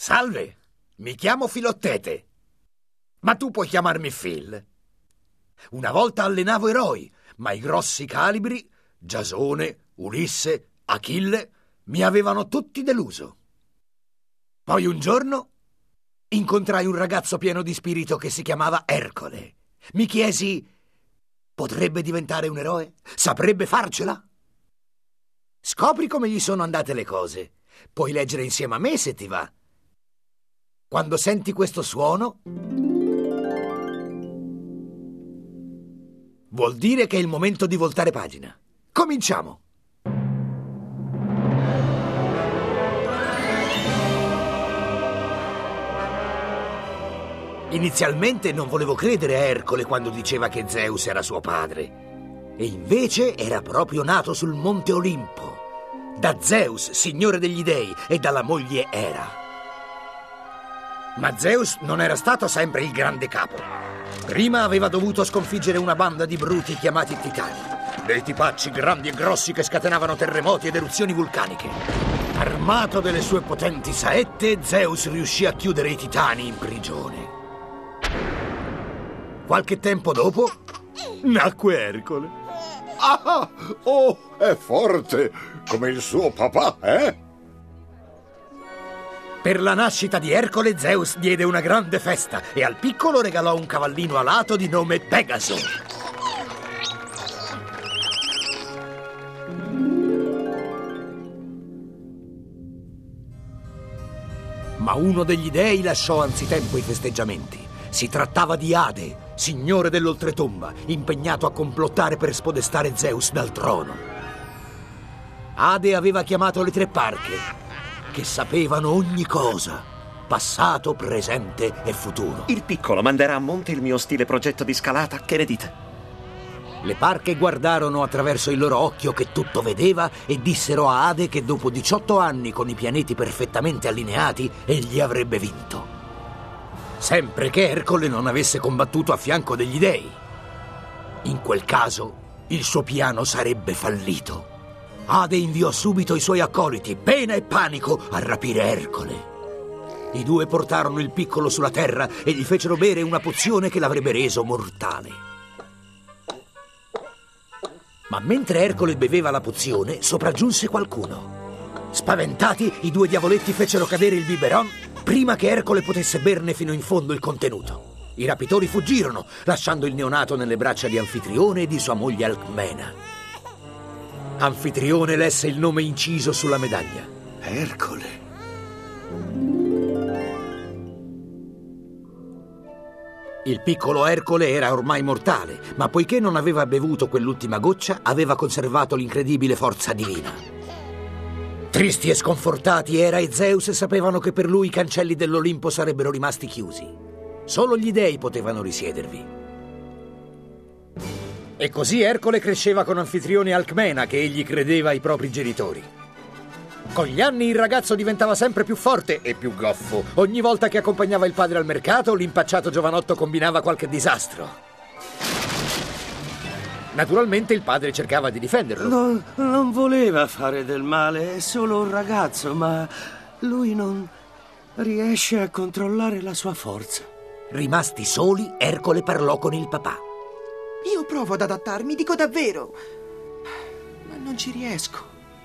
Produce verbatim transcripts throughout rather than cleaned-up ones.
Salve, mi chiamo Filottete, ma tu puoi chiamarmi Phil. Una volta allenavo eroi, ma i grossi calibri, Giasone, Ulisse, Achille, mi avevano tutti deluso. Poi un giorno incontrai un ragazzo pieno di spirito che si chiamava Ercole. Mi chiesi: potrebbe diventare un eroe? Saprebbe farcela? Scopri come gli sono andate le cose. Puoi leggere insieme a me se ti va. Quando senti questo suono, vuol dire che è il momento di voltare pagina. Cominciamo! Inizialmente non volevo credere a Ercole quando diceva che Zeus era suo padre. E invece era proprio nato sul monte Olimpo, da Zeus, signore degli dei, e dalla moglie Era. Ma Zeus non era stato sempre il grande capo. Prima aveva dovuto sconfiggere una banda di bruti chiamati Titani, dei tipacci grandi e grossi che scatenavano terremoti ed eruzioni vulcaniche. Armato delle sue potenti saette, Zeus riuscì a chiudere i Titani in prigione. Qualche tempo dopo nacque Ercole. Ah, oh, è forte, come il suo papà, eh? Per la nascita di Ercole, Zeus diede una grande festa e al piccolo regalò un cavallino alato di nome Pegaso. Ma uno degli dei lasciò anzitempo i festeggiamenti. Si trattava di Ade, signore dell'oltretomba, impegnato a complottare per spodestare Zeus dal trono. Ade aveva chiamato le tre parche, che sapevano ogni cosa, passato, presente e futuro. Il piccolo manderà a monte il mio stile progetto di scalata, che ne dite? Le parche guardarono attraverso il loro occhio che tutto vedeva e dissero a Ade che dopo diciotto anni con i pianeti perfettamente allineati egli avrebbe vinto. Sempre che Ercole non avesse combattuto a fianco degli dei. In quel caso il suo piano sarebbe fallito. Ade inviò subito i suoi accoliti, Pena e Panico, a rapire Ercole. I due portarono il piccolo sulla terra e gli fecero bere una pozione che l'avrebbe reso mortale. Ma mentre Ercole beveva la pozione, sopraggiunse qualcuno. Spaventati, i due diavoletti fecero cadere il biberon prima che Ercole potesse berne fino in fondo il contenuto. I rapitori fuggirono, lasciando il neonato nelle braccia di Anfitrione e di sua moglie Alcmena. Anfitrione lesse il nome inciso sulla medaglia: Ercole. Il piccolo Ercole era ormai mortale, ma poiché non aveva bevuto quell'ultima goccia, aveva conservato l'incredibile forza divina. Tristi e sconfortati, Era e Zeus sapevano che per lui i cancelli dell'Olimpo sarebbero rimasti chiusi. Solo gli dei potevano risiedervi. E così Ercole cresceva con Anfitrione e Alcmena, che egli credeva ai propri genitori. Con gli anni il ragazzo diventava sempre più forte e più goffo. Ogni volta che accompagnava il padre al mercato, l'impacciato giovanotto combinava qualche disastro. Naturalmente il padre cercava di difenderlo. Non, non voleva fare del male, è solo un ragazzo, ma lui non riesce a controllare la sua forza. Rimasti soli, Ercole parlò con il papà. Io provo ad adattarmi, dico davvero, ma non ci riesco.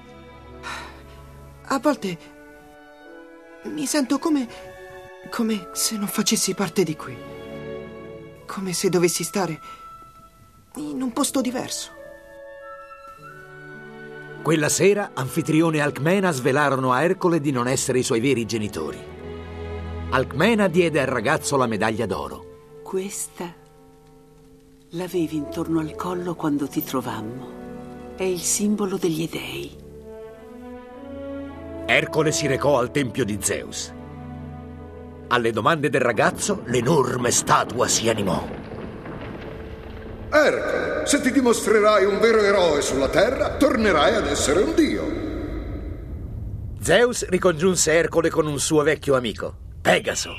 A volte mi sento come... come se non facessi parte di qui. Come se dovessi stare in un posto diverso. Quella sera Anfitrione e Alcmena svelarono a Ercole di non essere i suoi veri genitori. Alcmena diede al ragazzo la medaglia d'oro. Questa l'avevi intorno al collo quando ti trovammo. È il simbolo degli dei. Ercole si recò al tempio di Zeus. Alle domande del ragazzo, l'enorme statua si animò. Ercole, se ti dimostrerai un vero eroe sulla terra, tornerai ad essere un dio. Zeus ricongiunse Ercole con un suo vecchio amico, Pegaso.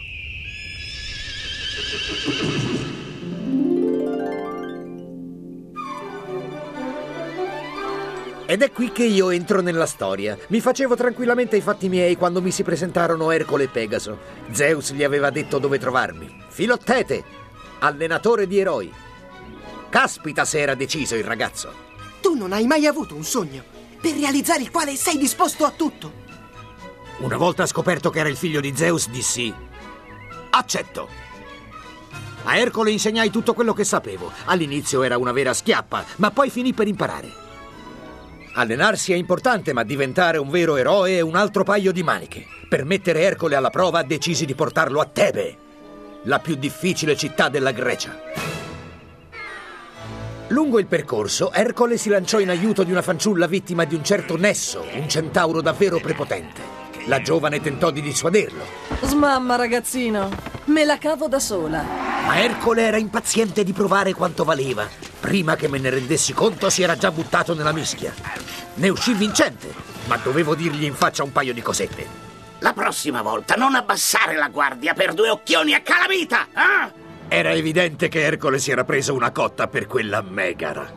Ed è qui che io entro nella storia. Mi facevo tranquillamente i fatti miei quando mi si presentarono Ercole e Pegaso. Zeus gli aveva detto dove trovarmi. Filottete, allenatore di eroi. Caspita se era deciso il ragazzo. Tu non hai mai avuto un sogno per realizzare il quale sei disposto a tutto? Una volta scoperto che era il figlio di Zeus, dissi: accetto. A Ercole insegnai tutto quello che sapevo. All'inizio era una vera schiappa, ma poi finì per imparare. Allenarsi è importante, ma diventare un vero eroe è un altro paio di maniche. Per mettere Ercole alla prova, decisi di portarlo a Tebe, la più difficile città della Grecia. Lungo il percorso, Ercole si lanciò in aiuto di una fanciulla vittima di un certo Nesso, un centauro davvero prepotente. La giovane tentò di dissuaderlo. Smamma, ragazzino, me la cavo da sola. Ma Ercole era impaziente di provare quanto valeva. Prima che me ne rendessi conto, si era già buttato nella mischia. Ne uscì vincente, ma dovevo dirgli in faccia un paio di cosette. La prossima volta non abbassare la guardia per due occhioni a calamita, eh? Era evidente che Ercole si era preso una cotta per quella Megara.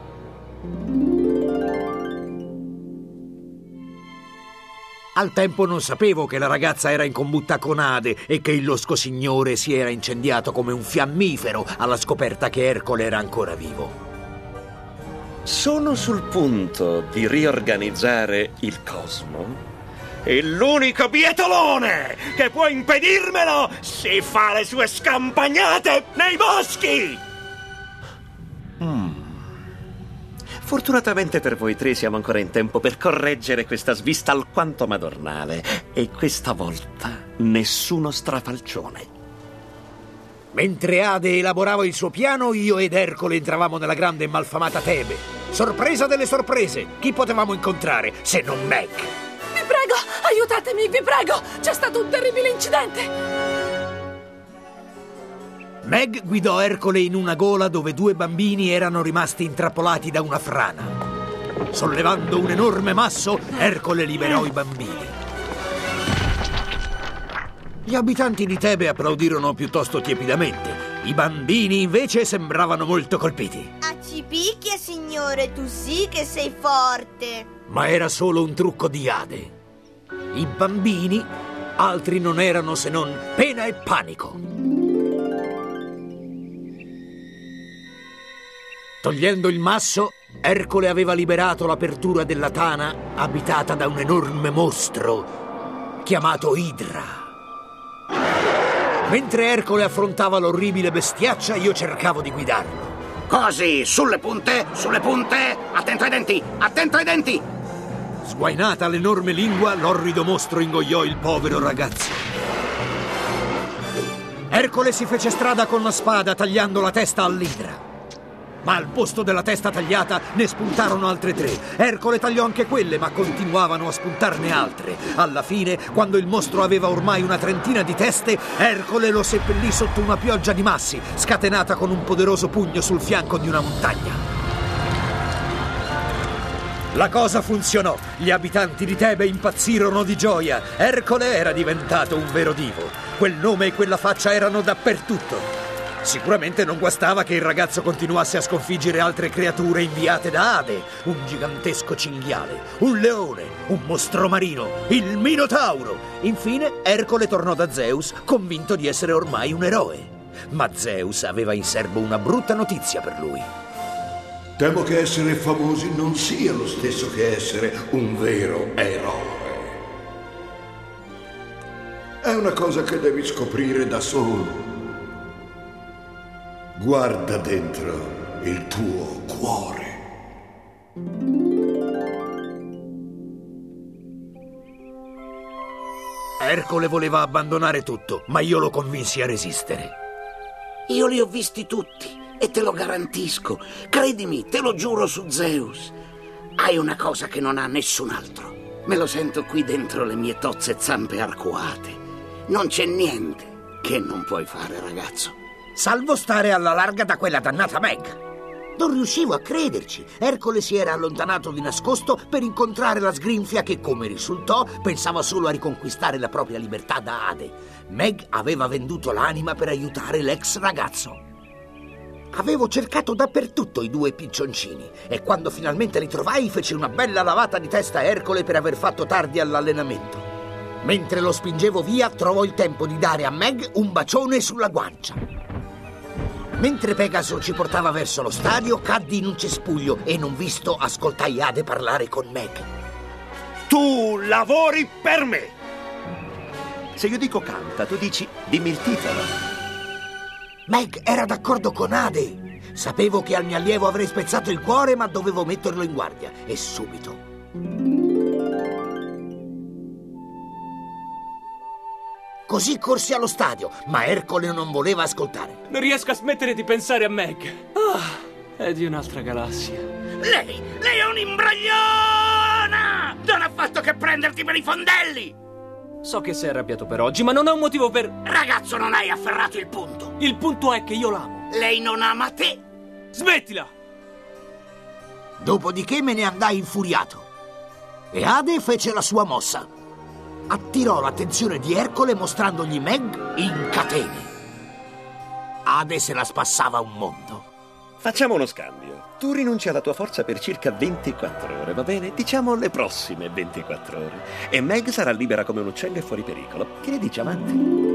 Al tempo non sapevo che la ragazza era in combutta con Ade e che il losco signore si era incendiato come un fiammifero alla scoperta che Ercole era ancora vivo. Sono sul punto di riorganizzare il cosmo e l'unico bietolone che può impedirmelo si fa le sue scampagnate nei boschi! Mm. Fortunatamente per voi tre siamo ancora in tempo per correggere questa svista alquanto madornale. E questa volta nessuno strafalcione. Mentre Ade elaborava il suo piano, io ed Ercole entravamo nella grande e malfamata Tebe. Sorpresa delle sorprese! Chi potevamo incontrare se non Meg? Vi prego, aiutatemi, vi prego! C'è stato un terribile incidente! Meg guidò Ercole in una gola dove due bambini erano rimasti intrappolati da una frana. Sollevando un enorme masso, Ercole liberò i bambini. Gli abitanti di Tebe applaudirono piuttosto tiepidamente. I bambini invece sembravano molto colpiti. Accipicchia, signore, tu sì che sei forte. Ma era solo un trucco di Ade. I bambini, altri non erano se non pena e panico. Togliendo il masso, Ercole aveva liberato l'apertura della tana abitata da un enorme mostro chiamato Idra. Mentre Ercole affrontava l'orribile bestiaccia, io cercavo di guidarlo. Così, sulle punte, sulle punte, attento ai denti, attento ai denti! Sguainata l'enorme lingua, l'orrido mostro ingoiò il povero ragazzo. Ercole si fece strada con la spada tagliando la testa all'Idra. Ma al posto della testa tagliata ne spuntarono altre tre. Ercole tagliò anche quelle, ma continuavano a spuntarne altre. Alla fine, quando il mostro aveva ormai una trentina di teste, Ercole lo seppellì sotto una pioggia di massi, scatenata con un poderoso pugno sul fianco di una montagna. La cosa funzionò. Gli abitanti di Tebe impazzirono di gioia. Ercole era diventato un vero divo. Quel nome e quella faccia erano dappertutto. Sicuramente non guastava che il ragazzo continuasse a sconfiggere altre creature inviate da Ade, un gigantesco cinghiale, un leone, un mostro marino, il Minotauro. Infine Ercole tornò da Zeus, convinto di essere ormai un eroe. Ma Zeus aveva in serbo una brutta notizia per lui. Temo che essere famosi non sia lo stesso che essere un vero eroe. È una cosa che devi scoprire da solo. Guarda dentro il tuo cuore. Ercole voleva abbandonare tutto, ma io lo convinsi a resistere. Io li ho visti tutti e te lo garantisco. Credimi, te lo giuro su Zeus. Hai una cosa che non ha nessun altro. Me lo sento qui dentro le mie tozze zampe arcuate. Non c'è niente che non puoi fare, ragazzo. Salvo stare alla larga da quella dannata Meg. Non riuscivo a crederci. Ercole si era allontanato di nascosto per incontrare la sgrinfia che, come risultò, pensava solo a riconquistare la propria libertà da Ade. Meg aveva venduto l'anima per aiutare l'ex ragazzo. Avevo cercato dappertutto i due piccioncini e quando finalmente li trovai feci una bella lavata di testa a Ercole per aver fatto tardi all'allenamento. Mentre lo spingevo via, trovò il tempo di dare a Meg un bacione sulla guancia. Mentre Pegaso ci portava verso lo stadio, caddi in un cespuglio e non visto ascoltai Ade parlare con Meg. Tu lavori per me! Se io dico canta, tu dici dimmi il titolo. Meg era d'accordo con Ade. Sapevo che al mio allievo avrei spezzato il cuore, ma dovevo metterlo in guardia, e subito. Così corsi allo stadio, ma Ercole non voleva ascoltare. Non riesco a smettere di pensare a Meg. Ah, è di un'altra galassia. Lei, lei è un'imbragliona! Non ha fatto che prenderti per i fondelli! So che sei arrabbiato per oggi, ma non è un motivo per... Ragazzo, non hai afferrato il punto. Il punto è che io l'amo. Lei non ama te. Smettila! Dopodiché me ne andai infuriato. E Ade fece la sua mossa. Attirò l'attenzione di Ercole mostrandogli Meg in catene. Ade se la spassava un mondo. Facciamo uno scambio. Tu rinunci alla tua forza per circa ventiquattro ore, va bene? Diciamo le prossime ventiquattro ore. E Meg sarà libera come un uccello e fuori pericolo. Che ne dici, amante?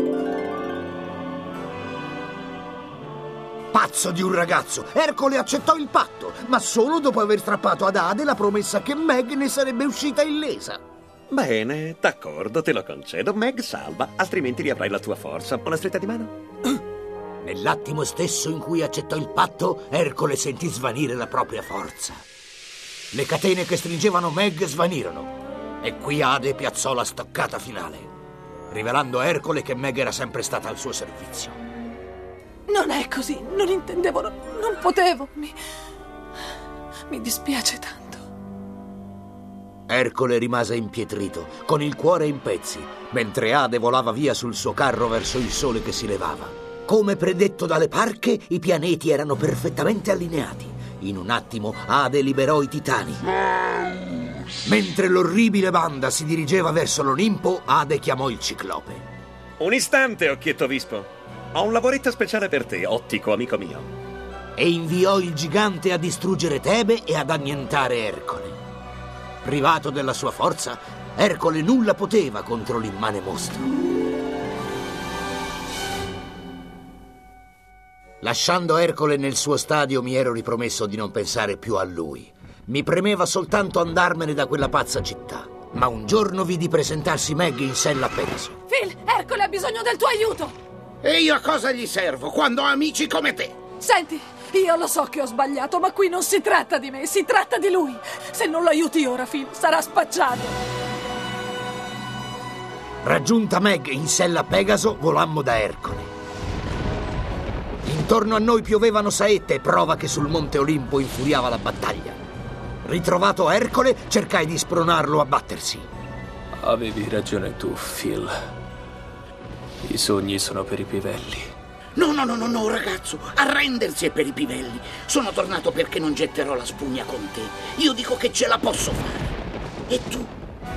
Pazzo di un ragazzo, Ercole accettò il patto, ma solo dopo aver strappato ad Ade la promessa che Meg ne sarebbe uscita illesa. Bene, d'accordo, te lo concedo. Meg salva, altrimenti riavrai la tua forza. Una stretta di mano? Nell'attimo stesso in cui accettò il patto, Ercole sentì svanire la propria forza. Le catene che stringevano Meg svanirono e qui Ade piazzò la stoccata finale, rivelando a Ercole che Meg era sempre stata al suo servizio. Non è così, non intendevo, non, non potevo. Mi, mi dispiace tanto. Ercole rimase impietrito, con il cuore in pezzi, mentre Ade volava via sul suo carro verso il sole che si levava. Come predetto dalle parche, i pianeti erano perfettamente allineati. In un attimo Ade liberò i titani. Mentre l'orribile banda si dirigeva verso l'Olimpo, Ade chiamò il Ciclope. Un istante, occhietto vispo. Ho un lavoretto speciale per te, ottico amico mio. E inviò il gigante a distruggere Tebe e ad annientare Ercole. Privato della sua forza, Ercole nulla poteva contro l'immane mostro. Lasciando Ercole nel suo stadio, mi ero ripromesso di non pensare più a lui. Mi premeva soltanto andarmene da quella pazza città. Ma un giorno vidi presentarsi Meg in sella a Pegaso. Phil, Ercole ha bisogno del tuo aiuto! E io a cosa gli servo quando ho amici come te? Senti, io lo so che ho sbagliato, ma qui non si tratta di me, si tratta di lui. Se non lo aiuti ora, Phil, sarà spacciato. Raggiunta Meg in sella a Pegaso, volammo da Ercole. Intorno a noi piovevano saette, prova che sul monte Olimpo infuriava la battaglia. Ritrovato Ercole, cercai di spronarlo a battersi. Avevi ragione tu, Phil. I sogni sono per i pivelli. No, no, no, no, no, ragazzo, arrendersi è per i pivelli. Sono tornato perché non getterò la spugna con te. Io dico che ce la posso fare. E tu?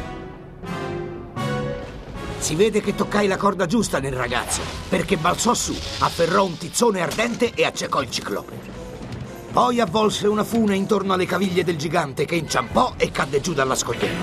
Si vede che toccai la corda giusta nel ragazzo, perché balzò su, afferrò un tizzone ardente e accecò il Ciclope. Poi avvolse una fune intorno alle caviglie del gigante che inciampò e cadde giù dalla scogliera.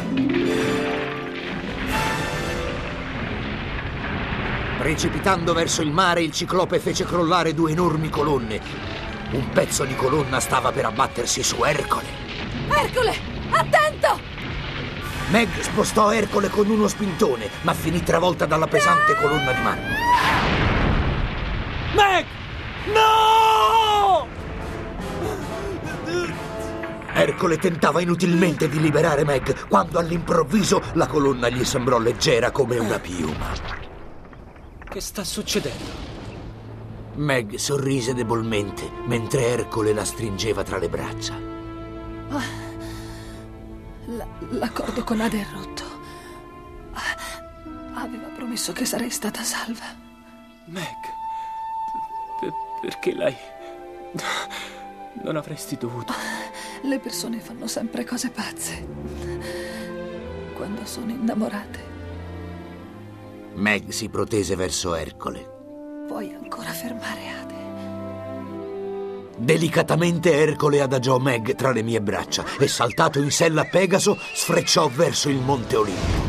Precipitando verso il mare, il Ciclope fece crollare due enormi colonne. Un pezzo di colonna stava per abbattersi su Ercole. Ercole, attento! Meg spostò Ercole con uno spintone, ma finì travolta dalla pesante colonna di marmo. Meg! No! Ercole tentava inutilmente di liberare Meg, quando all'improvviso la colonna gli sembrò leggera come una piuma. Che sta succedendo? Meg sorrise debolmente, mentre Ercole la stringeva tra le braccia. La, l'accordo con Ade è rotto. Aveva promesso che sarei stata salva. Meg, per, perché lei... Non avresti dovuto... Le persone fanno sempre cose pazze quando sono innamorate. Meg si protese verso Ercole. Puoi ancora fermare Ade. Delicatamente Ercole adagiò Meg tra le mie braccia e, saltato in sella a Pegaso, sfrecciò verso il Monte Olimpo.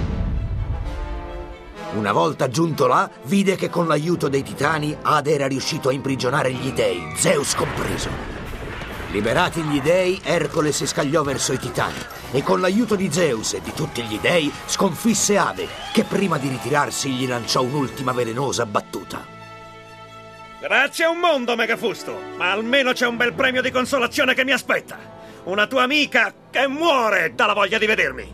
Una volta giunto là, vide che con l'aiuto dei titani Ade era riuscito a imprigionare gli dei, Zeus compreso. Liberati gli dei, Ercole si scagliò verso i titani e con l'aiuto di Zeus e di tutti gli dei sconfisse Ade, che prima di ritirarsi gli lanciò un'ultima velenosa battuta. Grazie a un mondo, Megafusto, ma almeno c'è un bel premio di consolazione che mi aspetta. Una tua amica che muore dalla voglia di vedermi.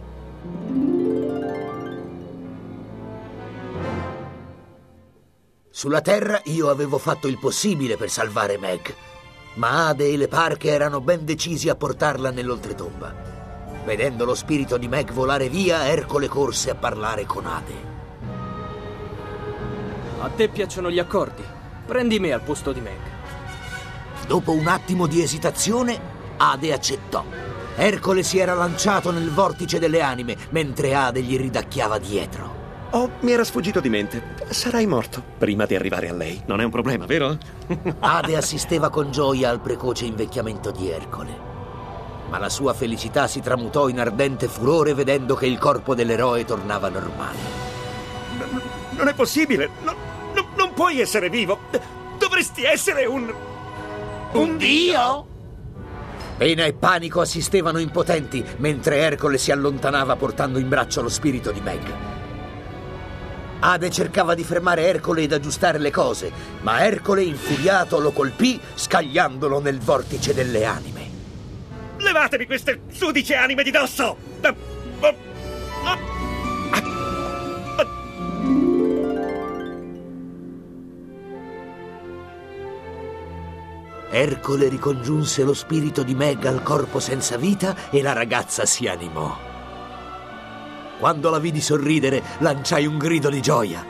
Sulla Terra io avevo fatto il possibile per salvare Meg, ma Ade e le Parche erano ben decisi a portarla nell'oltretomba. Vedendo lo spirito di Meg volare via, Ercole corse a parlare con Ade. A te piacciono gli accordi? Prendi me al posto di Meg. Dopo un attimo di esitazione, Ade accettò. Ercole si era lanciato nel vortice delle anime, mentre Ade gli ridacchiava dietro. Oh, mi era sfuggito di mente. Sarai morto prima di arrivare a lei. Non è un problema, vero? Ade assisteva con gioia al precoce invecchiamento di Ercole. Ma la sua felicità si tramutò in ardente furore vedendo che il corpo dell'eroe tornava normale. Non, non è possibile. Non, non, non puoi essere vivo. Dovresti essere un... Un dio? Pena e panico assistevano impotenti mentre Ercole si allontanava portando in braccio lo spirito di Meg. Ade cercava di fermare Ercole ed aggiustare le cose, ma Ercole, infuriato, lo colpì scagliandolo nel vortice delle anime. Levatevi queste sudice anime di dosso! Ercole ricongiunse lo spirito di Meg al corpo senza vita e la ragazza si animò. Quando la vidi sorridere, lanciai un grido di gioia.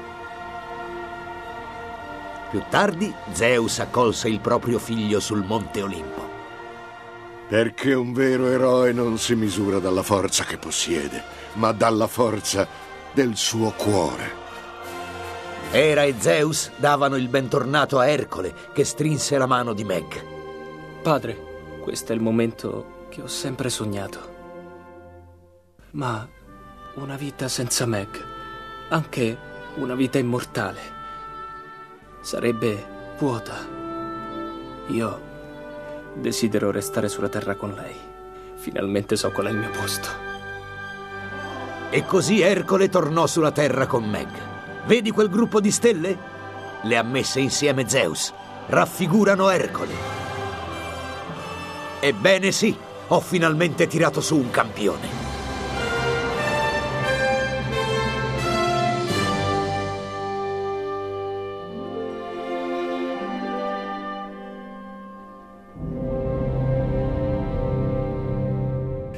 Più tardi, Zeus accolse il proprio figlio sul Monte Olimpo. Perché un vero eroe non si misura dalla forza che possiede, ma dalla forza del suo cuore. Hera e Zeus davano il bentornato a Ercole, che strinse la mano di Meg. Padre, questo è il momento che ho sempre sognato. Ma una vita senza Meg, anche una vita immortale, sarebbe vuota. Io desidero restare sulla Terra con lei. Finalmente so qual è il mio posto. E così Ercole tornò sulla Terra con Meg. Vedi quel gruppo di stelle? Le ha messe insieme Zeus. Raffigurano Ercole. Ebbene sì, ho finalmente tirato su un campione.